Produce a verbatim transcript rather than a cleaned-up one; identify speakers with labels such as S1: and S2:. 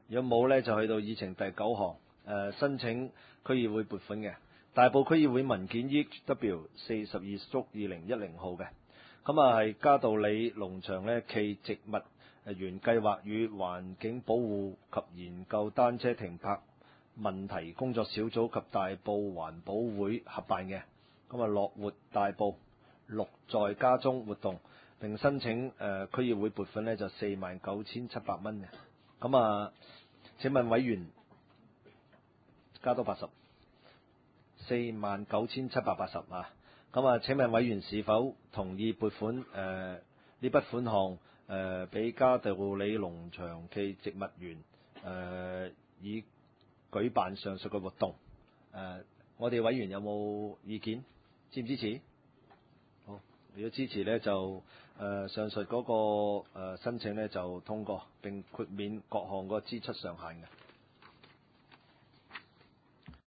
S1: 如果冇呢，就去到議程第九項，誒、呃、申請區議會撥款嘅大埔區議會文件 E H W 四十二/二零一零號嘅，咁啊係嘉道理農場呢暨植物園計劃與環境保護及研究單車停泊問題工作小組及大埔環保會合辦嘅，咁啊樂活大埔樂在家中活動，並申請誒、呃、區議會撥款呢就四萬九千七百蚊嘅，咁啊請問委員加多八十，四萬九千七百八十啊，咁啊請問委員是否同意撥款誒呢筆款項誒俾嘉道理農場暨植物園誒、呃、以舉辦上述嘅活動？誒、呃，我哋委員有冇意見？支唔支持？好，如果支持呢，就誒、呃、上述嗰、那個、呃、申請呢就通過，並豁免各項個支出上限嘅。